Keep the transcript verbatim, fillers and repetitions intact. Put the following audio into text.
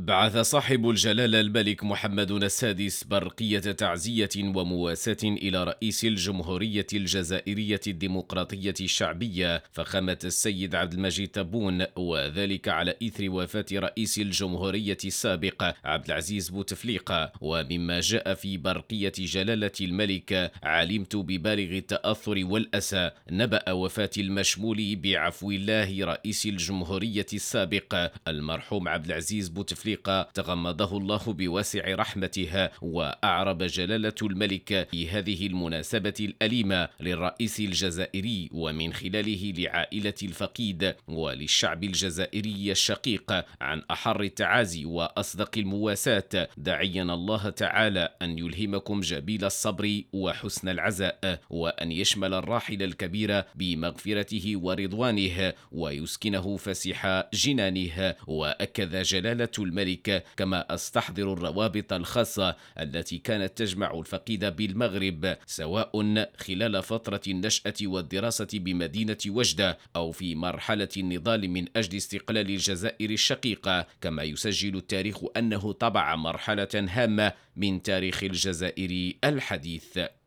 بعث صاحب الجلالة الملك محمد السادس برقية تعزية ومواساة إلى رئيس الجمهورية الجزائرية الديمقراطية الشعبية فخامة السيد عبد المجيد تبون، وذلك على إثر وفاة رئيس الجمهورية السابق عبد العزيز بوتفليقة. ومما جاء في برقية جلالة الملك: علمت ببالغ التأثر والأسى نبأ وفاة المشمول بعفو الله رئيس الجمهورية السابق المرحوم عبد العزيز بوتفليقة تغمده الله بواسع رحمته. وأعرب جلالة الملك في هذه المناسبة الأليمة للرئيس الجزائري ومن خلاله لعائلة الفقيد وللشعب الجزائري الشقيق عن أحر التعازي وأصدق المواساة، داعيا الله تعالى أن يلهمكم جميل الصبر وحسن العزاء، وأن يشمل الراحل الكبير بمغفرته ورضوانه ويسكنه فسيح جنانه. وأكد جلالة الملك: كما أستحضر الروابط الخاصة التي كانت تجمع الفقيد بالمغرب، سواء خلال فترة النشأة والدراسة بمدينة وجدة أو في مرحلة النضال من أجل استقلال الجزائر الشقيقة، كما يسجل التاريخ أنه طبع مرحلة هامة من تاريخ الجزائر الحديث.